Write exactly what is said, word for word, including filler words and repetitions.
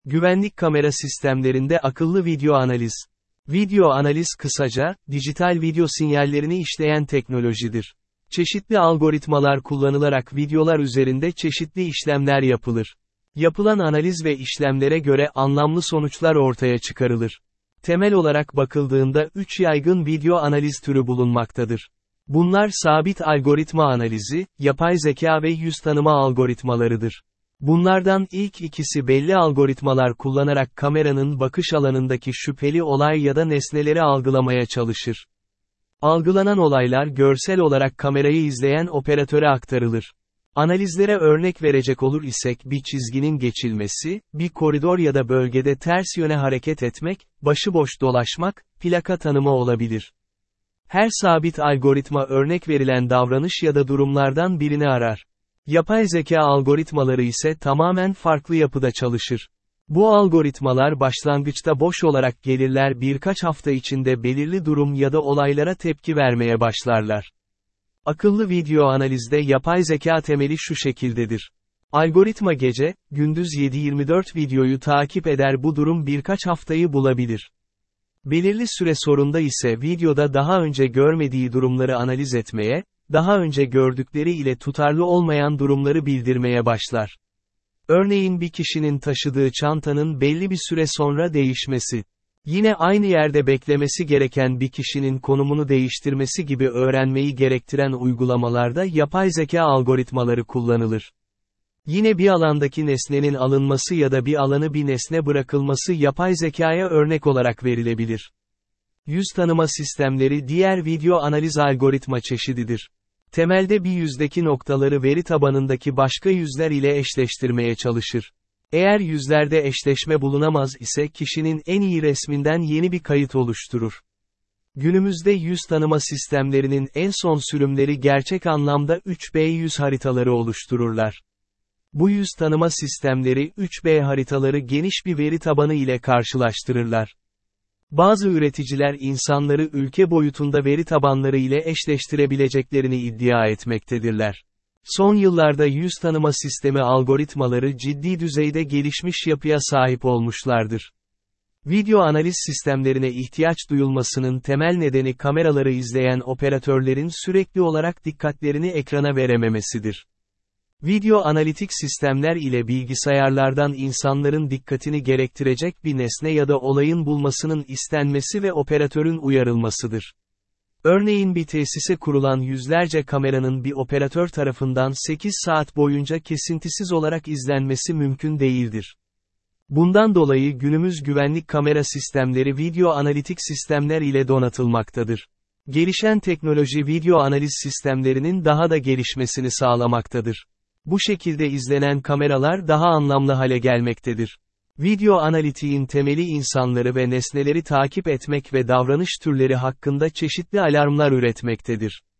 Güvenlik kamera sistemlerinde akıllı video analiz. Video analiz kısaca, dijital video sinyallerini işleyen teknolojidir. Çeşitli algoritmalar kullanılarak videolar üzerinde çeşitli işlemler yapılır. Yapılan analiz ve işlemlere göre anlamlı sonuçlar ortaya çıkarılır. Temel olarak bakıldığında üç yaygın video analiz türü bulunmaktadır. Bunlar sabit algoritma analizi, yapay zeka ve yüz tanıma algoritmalarıdır. Bunlardan ilk ikisi belli algoritmalar kullanarak kameranın bakış alanındaki şüpheli olay ya da nesneleri algılamaya çalışır. Algılanan olaylar görsel olarak kamerayı izleyen operatöre aktarılır. Analizlere örnek verecek olur isek bir çizginin geçilmesi, bir koridor ya da bölgede ters yöne hareket etmek, başıboş dolaşmak, plaka tanıma olabilir. Her sabit algoritma örnek verilen davranış ya da durumlardan birini arar. Yapay zeka algoritmaları ise tamamen farklı yapıda çalışır. Bu algoritmalar başlangıçta boş olarak gelirler, birkaç hafta içinde belirli durum ya da olaylara tepki vermeye başlarlar. Akıllı video analizde yapay zeka temeli şu şekildedir. Algoritma gece, gündüz yedi yirmi dört videoyu takip eder, bu durum birkaç haftayı bulabilir. Belirli süre sonunda ise videoda daha önce görmediği durumları analiz etmeye, daha önce gördükleri ile tutarlı olmayan durumları bildirmeye başlar. Örneğin bir kişinin taşıdığı çantanın belli bir süre sonra değişmesi. Yine aynı yerde beklemesi gereken bir kişinin konumunu değiştirmesi gibi öğrenmeyi gerektiren uygulamalarda yapay zeka algoritmaları kullanılır. Yine bir alandaki nesnenin alınması ya da bir alanı bir nesne bırakılması yapay zekaya örnek olarak verilebilir. Yüz tanıma sistemleri diğer video analiz algoritma çeşididir. Temelde bir yüzdeki noktaları veri tabanındaki başka yüzler ile eşleştirmeye çalışır. Eğer yüzlerde eşleşme bulunamaz ise kişinin en iyi resminden yeni bir kayıt oluşturur. Günümüzde yüz tanıma sistemlerinin en son sürümleri gerçek anlamda üç B yüz haritaları oluştururlar. Bu yüz tanıma sistemleri üç B haritaları geniş bir veri tabanı ile karşılaştırırlar. Bazı üreticiler insanları ülke boyutunda veri tabanları ile eşleştirebileceklerini iddia etmektedirler. Son yıllarda yüz tanıma sistemi algoritmaları ciddi düzeyde gelişmiş yapıya sahip olmuşlardır. Video analiz sistemlerine ihtiyaç duyulmasının temel nedeni kameraları izleyen operatörlerin sürekli olarak dikkatlerini ekrana verememesidir. Video analitik sistemler ile bilgisayarlardan insanların dikkatini gerektirecek bir nesne ya da olayın bulmasının istenmesi ve operatörün uyarılmasıdır. Örneğin bir tesise kurulan yüzlerce kameranın bir operatör tarafından sekiz saat boyunca kesintisiz olarak izlenmesi mümkün değildir. Bundan dolayı günümüz güvenlik kamera sistemleri video analitik sistemler ile donatılmaktadır. Gelişen teknoloji video analiz sistemlerinin daha da gelişmesini sağlamaktadır. Bu şekilde izlenen kameralar daha anlamlı hale gelmektedir. Video analitiğin temeli insanları ve nesneleri takip etmek ve davranış türleri hakkında çeşitli alarmlar üretmektedir.